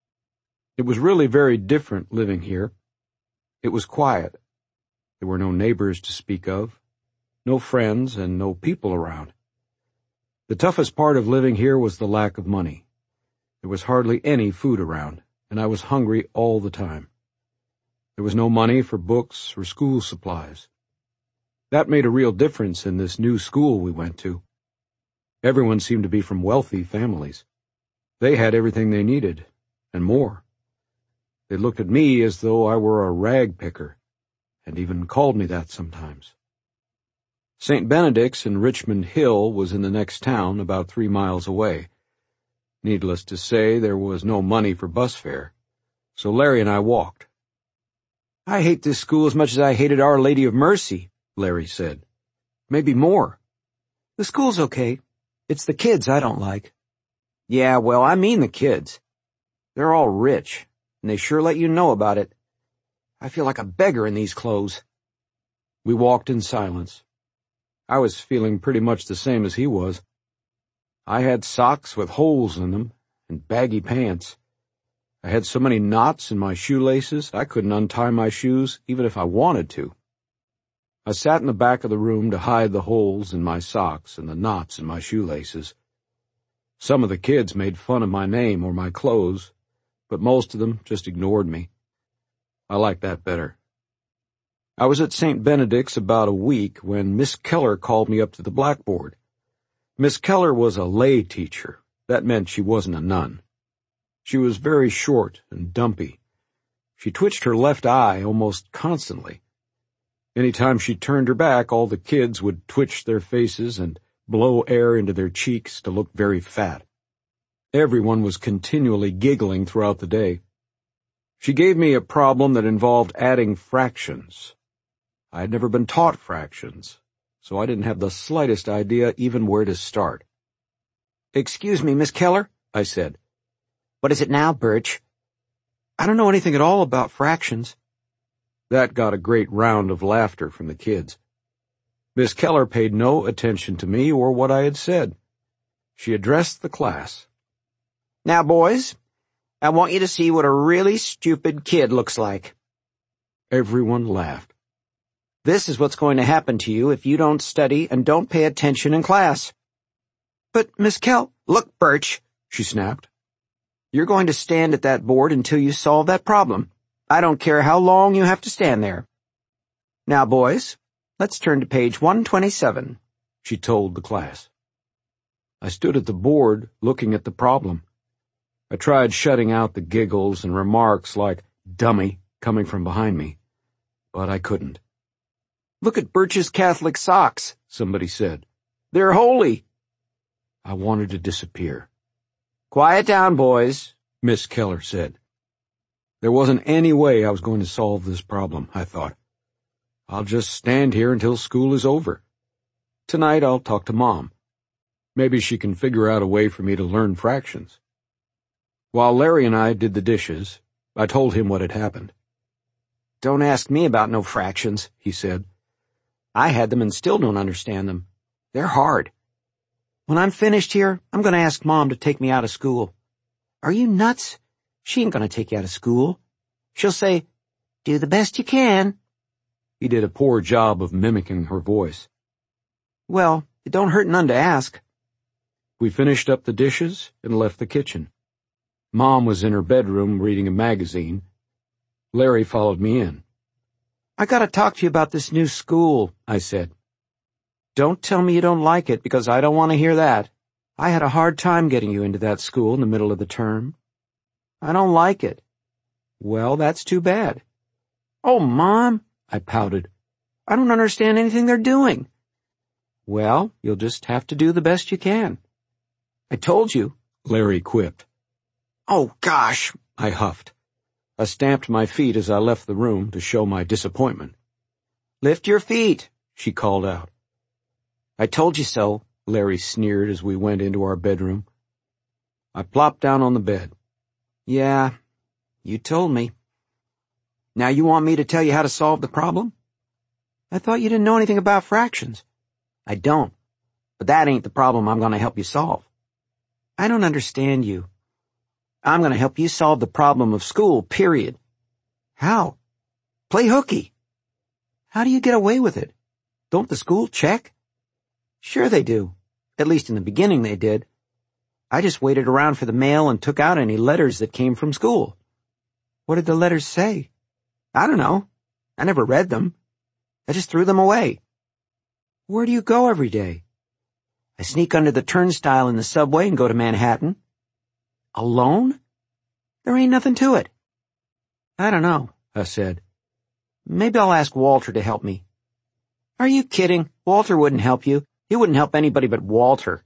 It was really very different living here. It was quiet. There were no neighbors to speak of, no friends, and no people around. The toughest part of living here was the lack of money. There was hardly any food around, and I was hungry all the time. There was no money for books or school supplies. That made a real difference in this new school we went to. Everyone seemed to be from wealthy families. They had everything they needed, and more. They looked at me as though I were a rag picker, and even called me that sometimes. Saint Benedict's in Richmond Hill was in the next town, about three miles away. Needless to say, there was no money for bus fare, so Larry and I walked. "I hate this school as much as I hated Our Lady of Mercy," Larry said. "Maybe more." "The school's okay. It's the kids I don't like." "Yeah, well, I mean the kids. They're all rich, and they sure let you know about it. I feel like a beggar in these clothes." We walked in silence. I was feeling pretty much the same as he was. I had socks with holes in them and baggy pants. I had so many knots in my shoelaces I couldn't untie my shoes even if I wanted to. I sat in the back of the room to hide the holes in my socks and the knots in my shoelaces. Some of the kids made fun of my name or my clothes, but most of them just ignored me. I liked that better. I was at Saint Benedict's about a week when Miss Keller called me up to the blackboard. Miss Keller was a lay teacher. That meant she wasn't a nun. She was very short and dumpy. She twitched her left eye almost constantly. Any time she turned her back, all the kids would twitch their faces and blow air into their cheeks to look very fat. Everyone was continually giggling throughout the day. She gave me a problem that involved adding fractions. I had never been taught fractions, so I didn't have the slightest idea even where to start. "Excuse me, Miss Keller," I said. "What is it now, Birch?" "I don't know anything at all about fractions." That got a great round of laughter from the kids. Miss Keller paid no attention to me or what I had said. She addressed the class. "Now, boys, I want you to see what a really stupid kid looks like." Everyone laughed. "This is what's going to happen to you if you don't study and don't pay attention in class." "But, Miss Kell—" "Look, Birch," she snapped. "You're going to stand at that board until you solve that problem. I don't care how long you have to stand there. Now, boys, let's turn to page one twenty-seven, she told the class. I stood at the board, looking at the problem. I tried shutting out the giggles and remarks like "dummy" coming from behind me, but I couldn't. "Look at Birch's Catholic socks," somebody said. "They're holy." I wanted to disappear. "Quiet down, boys," Miss Keller said. There wasn't any way I was going to solve this problem, I thought. I'll just stand here until school is over. Tonight I'll talk to Mom. Maybe she can figure out a way for me to learn fractions. While Larry and I did the dishes, I told him what had happened. "Don't ask me about no fractions," he said. I had them and still don't understand them. They're hard. When I'm finished here, I'm going to ask Mom to take me out of school. Are you nuts? She ain't going to take you out of school. She'll say, do the best you can. He did a poor job of mimicking her voice. Well, it don't hurt none to ask. We finished up the dishes and left the kitchen. Mom was in her bedroom reading a magazine. Larry followed me in. I gotta talk to you about this new school, I said. Don't tell me you don't like it, because I don't want to hear that. I had a hard time getting you into that school in the middle of the term. I don't like it. Well, that's too bad. Oh, Mom, I pouted. I don't understand anything they're doing. Well, you'll just have to do the best you can. I told you, Larry quipped. Oh, gosh, I huffed. I stamped my feet as I left the room to show my disappointment. Lift your feet, she called out. I told you so, Larry sneered as we went into our bedroom. I plopped down on the bed. Yeah, you told me. Now you want me to tell you how to solve the problem? I thought you didn't know anything about fractions. I don't, but that ain't the problem I'm going to help you solve. I don't understand you. I'm going to help you solve the problem of school, period. How? Play hooky. How do you get away with it? Don't the school check? Sure they do. At least in the beginning they did. I just waited around for the mail and took out any letters that came from school. What did the letters say? I don't know. I never read them. I just threw them away. Where do you go every day? I sneak under the turnstile in the subway and go to Manhattan. Alone? There ain't nothing to it. I don't know, I said. Maybe I'll ask Walter to help me. Are you kidding? Walter wouldn't help you. He wouldn't help anybody but Walter.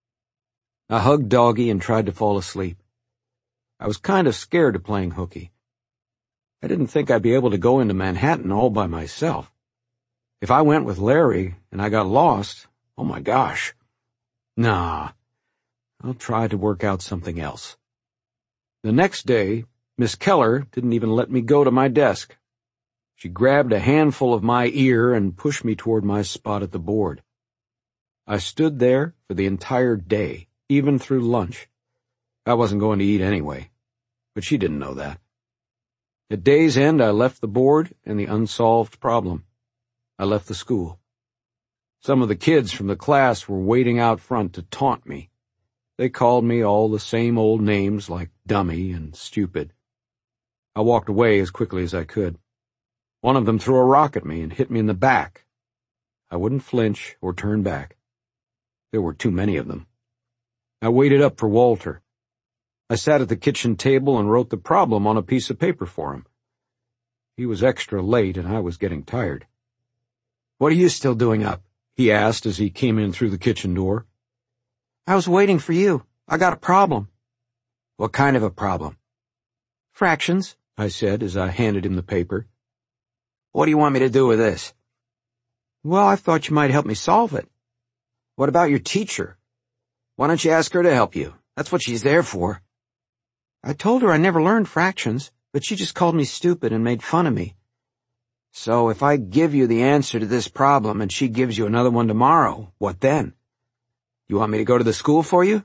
I hugged Doggy and tried to fall asleep. I was kind of scared of playing hooky. I didn't think I'd be able to go into Manhattan all by myself. If I went with Larry and I got lost, oh my gosh. Nah, I'll try to work out something else. The next day, Miss Keller didn't even let me go to my desk. She grabbed a handful of my ear and pushed me toward my spot at the board. I stood there for the entire day, even through lunch. I wasn't going to eat anyway, but she didn't know that. At day's end, I left the board and the unsolved problem. I left the school. Some of the kids from the class were waiting out front to taunt me. They called me all the same old names like dummy and stupid. I walked away as quickly as I could. One of them threw a rock at me and hit me in the back. I wouldn't flinch or turn back. There were too many of them. I waited up for Walter. I sat at the kitchen table and wrote the problem on a piece of paper for him. He was extra late and I was getting tired. What are you still doing up? He asked as he came in through the kitchen door. I was waiting for you. I got a problem. What kind of a problem? Fractions, I said as I handed him the paper. What do you want me to do with this? Well, I thought you might help me solve it. What about your teacher? Why don't you ask her to help you? That's what she's there for. I told her I never learned fractions, but she just called me stupid and made fun of me. So if I give you the answer to this problem and she gives you another one tomorrow, what then? You want me to go to the school for you?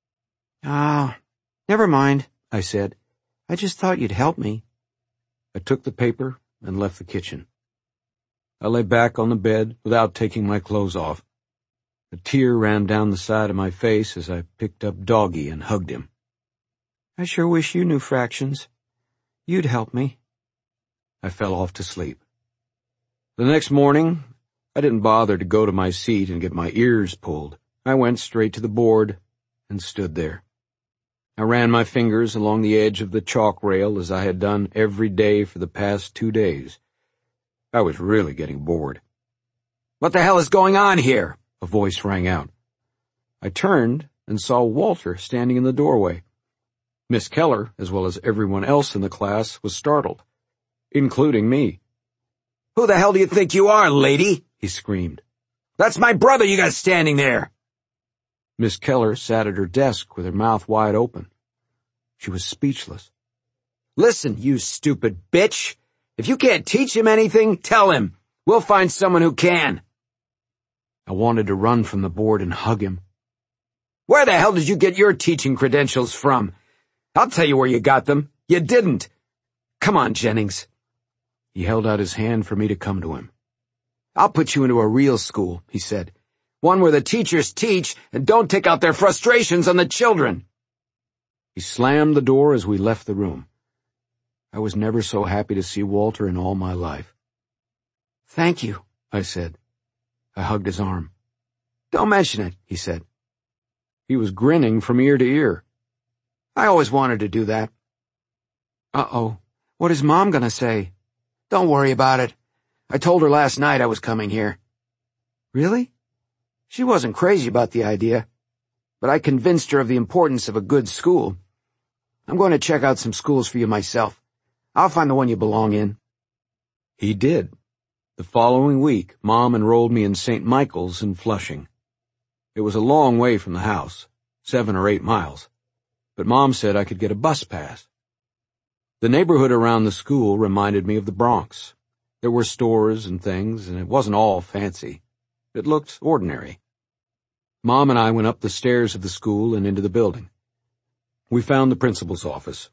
Ah, never mind, I said. I just thought you'd help me. I took the paper and left the kitchen. I lay back on the bed without taking my clothes off. A tear ran down the side of my face as I picked up Doggy and hugged him. I sure wish you knew fractions. You'd help me. I fell off to sleep. The next morning, I didn't bother to go to my seat and get my ears pulled. I went straight to the board and stood there. I ran my fingers along the edge of the chalk rail as I had done every day for the past two days. I was really getting bored. What the hell is going on here? A voice rang out. I turned and saw Walter standing in the doorway. Miss Keller, as well as everyone else in the class, was startled, including me. Who the hell do you think you are, lady? He screamed. That's my brother you got standing there. Miss Keller sat at her desk with her mouth wide open. She was speechless. Listen, you stupid bitch. If you can't teach him anything, tell him. We'll find someone who can. I wanted to run from the board and hug him. Where the hell did you get your teaching credentials from? I'll tell you where you got them. You didn't. Come on, Jennings. He held out his hand for me to come to him. I'll put you into a real school, he said. One where the teachers teach and don't take out their frustrations on the children. He slammed the door as we left the room. I was never so happy to see Walter in all my life. Thank you, I said. I hugged his arm. Don't mention it, he said. He was grinning from ear to ear. I always wanted to do that. Uh-oh, what is Mom gonna say? Don't worry about it. I told her last night I was coming here. Really? She wasn't crazy about the idea, but I convinced her of the importance of a good school. I'm going to check out some schools for you myself. I'll find the one you belong in. He did. The following week, Mom enrolled me in Saint Michael's in Flushing. It was a long way from the house, seven or eight miles, but Mom said I could get a bus pass. The neighborhood around the school reminded me of the Bronx. There were stores and things, and it wasn't all fancy. It looked ordinary. Mom and I went up the stairs of the school and into the building. We found the principal's office.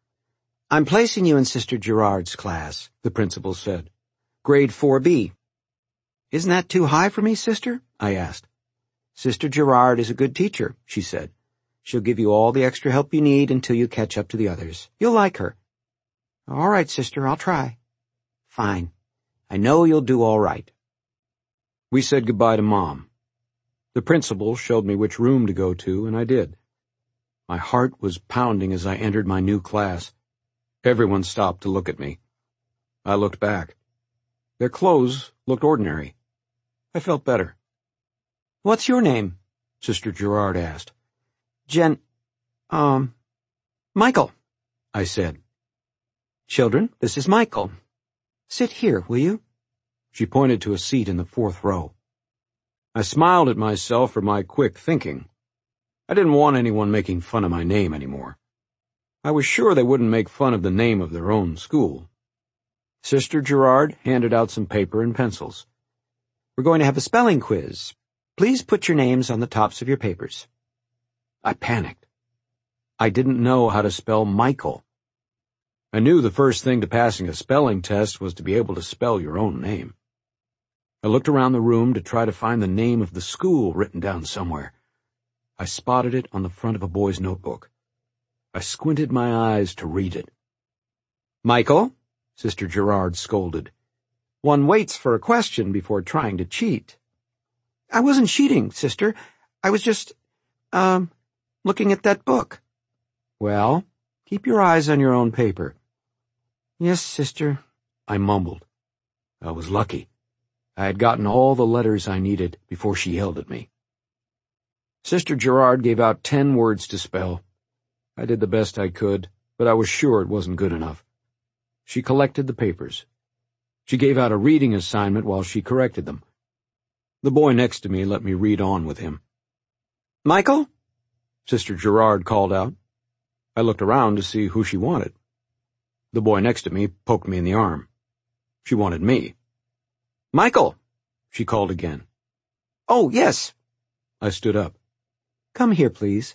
I'm placing you in Sister Gerard's class, the principal said. Grade four B. Isn't that too high for me, sister? I asked. Sister Gerard is a good teacher, she said. She'll give you all the extra help you need until you catch up to the others. You'll like her. All right, sister, I'll try. Fine. I know you'll do all right. We said goodbye to Mom. The principal showed me which room to go to, and I did. My heart was pounding as I entered my new class. Everyone stopped to look at me. I looked back. Their clothes looked ordinary. I felt better. What's your name? Sister Gerard asked. Jen, um, Michael, I said. Children, this is Michael. Sit here, will you? She pointed to a seat in the fourth row. I smiled at myself for my quick thinking. I didn't want anyone making fun of my name anymore. I was sure they wouldn't make fun of the name of their own school. Sister Gerard handed out some paper and pencils. We're going to have a spelling quiz. Please put your names on the tops of your papers. I panicked. I didn't know how to spell Michael. I knew the first thing to passing a spelling test was to be able to spell your own name. I looked around the room to try to find the name of the school written down somewhere. I spotted it on the front of a boy's notebook. I squinted my eyes to read it. Michael, Sister Gerard scolded. One waits for a question before trying to cheat. I wasn't cheating, sister. I was just, um, looking at that book. Well, keep your eyes on your own paper. Yes, sister, I mumbled. I was lucky. I had gotten all the letters I needed before she yelled at me. Sister Gerard gave out ten words to spell. I did the best I could, but I was sure it wasn't good enough. She collected the papers. She gave out a reading assignment while she corrected them. The boy next to me let me read on with him. Michael? Sister Gerard called out. I looked around to see who she wanted. The boy next to me poked me in the arm. She wanted me. Michael, she called again. Oh, yes. I stood up. Come here, please.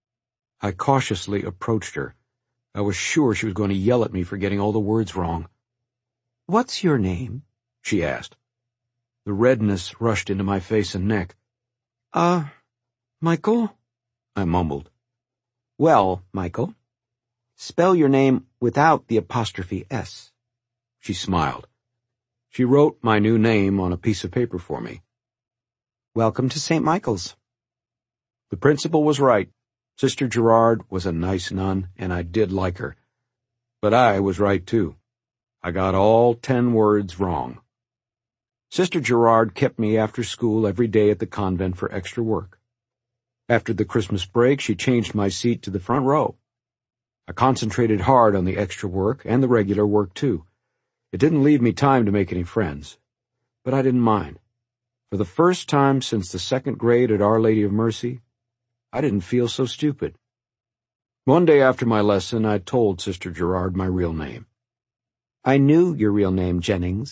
I cautiously approached her. I was sure she was going to yell at me for getting all the words wrong. What's your name? She asked. The redness rushed into my face and neck. Uh, Michael? I mumbled. Well, Michael, spell your name without the apostrophe S. She smiled. She wrote my new name on a piece of paper for me. Welcome to Saint Michael's. The principal was right. Sister Gerard was a nice nun, and I did like her. But I was right, too. I got all ten words wrong. Sister Gerard kept me after school every day at the convent for extra work. After the Christmas break, she changed my seat to the front row. I concentrated hard on the extra work and the regular work, too. It didn't leave me time to make any friends, but I didn't mind. For the first time since the second grade at Our Lady of Mercy, I didn't feel so stupid. One day after my lesson, I told Sister Gerard my real name. I knew your real name, Jennings,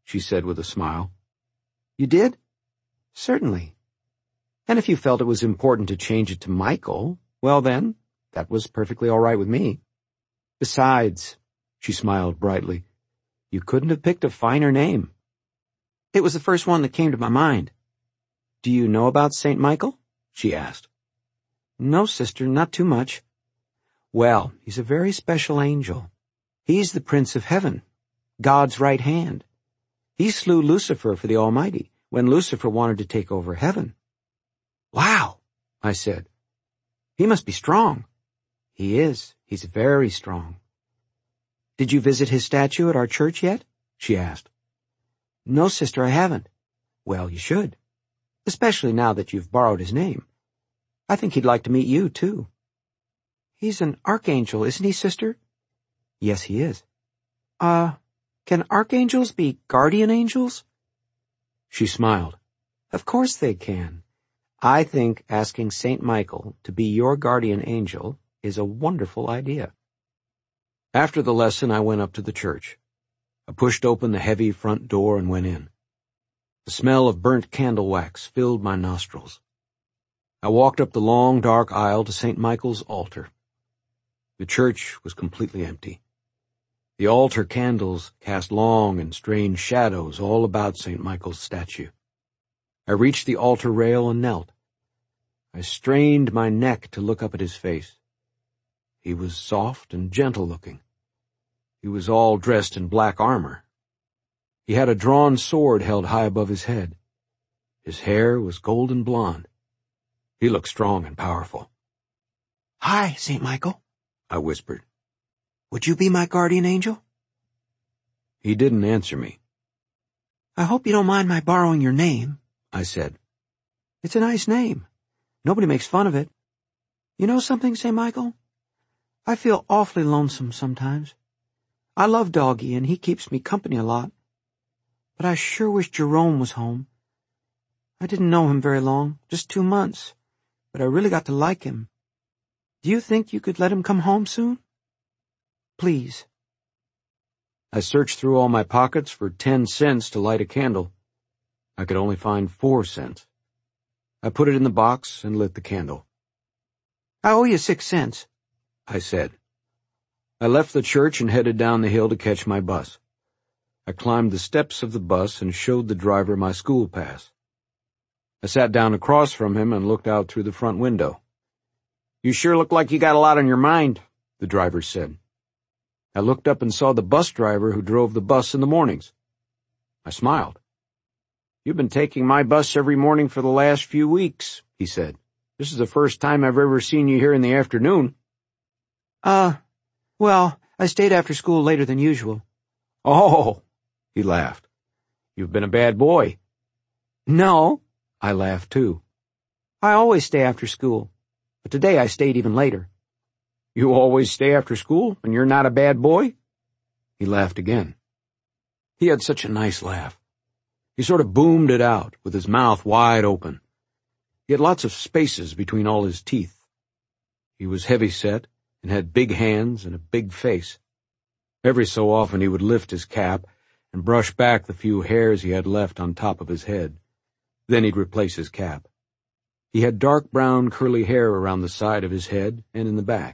she said with a smile. You did? Certainly. And if you felt it was important to change it to Michael, well then, that was perfectly all right with me. Besides, she smiled brightly, you couldn't have picked a finer name. It was the first one that came to my mind. Do you know about Saint Michael? She asked. No, sister, not too much. Well, he's a very special angel. He's the Prince of Heaven, God's right hand. He slew Lucifer for the Almighty when Lucifer wanted to take over heaven. Wow, I said. He must be strong. He is. He's very strong. Did you visit his statue at our church yet? She asked. No, sister, I haven't. Well, you should, especially now that you've borrowed his name. I think he'd like to meet you, too. He's an archangel, isn't he, sister? Yes, he is. Uh, can archangels be guardian angels? She smiled. Of course they can. I think asking Saint Michael to be your guardian angel is a wonderful idea. After the lesson, I went up to the church. I pushed open the heavy front door and went in. The smell of burnt candle wax filled my nostrils. I walked up the long, dark aisle to Saint Michael's altar. The church was completely empty. The altar candles cast long and strange shadows all about Saint Michael's statue. I reached the altar rail and knelt. I strained my neck to look up at his face. He was soft and gentle-looking. He was all dressed in black armor. He had a drawn sword held high above his head. His hair was golden blonde. He looked strong and powerful. Hi, Saint Michael, I whispered. Would you be my guardian angel? He didn't answer me. I hope you don't mind my borrowing your name, I said. It's a nice name. Nobody makes fun of it. You know something, Saint Michael? I feel awfully lonesome sometimes. I love Doggy, and he keeps me company a lot. But I sure wish Jerome was home. I didn't know him very long, just two months, but I really got to like him. Do you think you could let him come home soon? Please. I searched through all my pockets for ten cents to light a candle. I could only find four cents. I put it in the box and lit the candle. I owe you six cents, I said. I left the church and headed down the hill to catch my bus. I climbed the steps of the bus and showed the driver my school pass. I sat down across from him and looked out through the front window. You sure look like you got a lot on your mind, the driver said. I looked up and saw the bus driver who drove the bus in the mornings. I smiled. You've been taking my bus every morning for the last few weeks, he said. This is the first time I've ever seen you here in the afternoon. Uh, well, I stayed after school later than usual. Oh, he laughed. You've been a bad boy. No, I laughed too. I always stay after school, but today I stayed even later. You always stay after school, and you're not a bad boy? He laughed again. He had such a nice laugh. He sort of boomed it out, with his mouth wide open. He had lots of spaces between all his teeth. He was heavy-set, and had big hands and a big face. Every so often he would lift his cap and brush back the few hairs he had left on top of his head. Then he'd replace his cap. He had dark brown curly hair around the side of his head and in the back.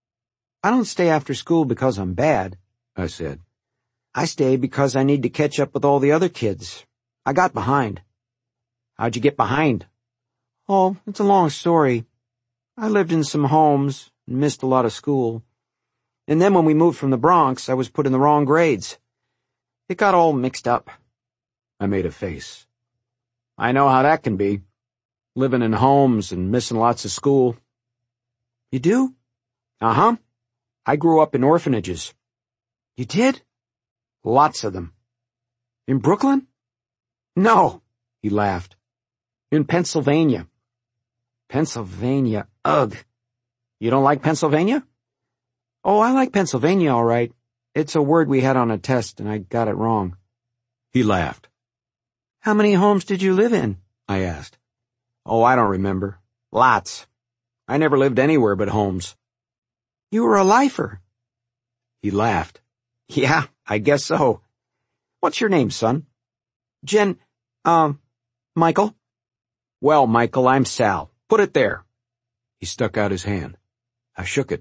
I don't stay after school because I'm bad, I said. I stay because I need to catch up with all the other kids. I got behind. How'd you get behind? Oh, it's a long story. I lived in some homes and missed a lot of school. And then when we moved from the Bronx, I was put in the wrong grades. It got all mixed up. I made a face. I know how that can be. Living in homes and missing lots of school. You do? Uh-huh. I grew up in orphanages. You did? Lots of them. In Brooklyn? No, he laughed. In Pennsylvania. Pennsylvania, ugh. You don't like Pennsylvania? Oh, I like Pennsylvania all right. It's a word we had on a test and I got it wrong. He laughed. How many homes did you live in? I asked. Oh, I don't remember. Lots. I never lived anywhere but homes. You were a lifer. He laughed. Yeah, I guess so. What's your name, son? Jen, um, Michael? Well, Michael, I'm Sal. Put it there. He stuck out his hand. I shook it.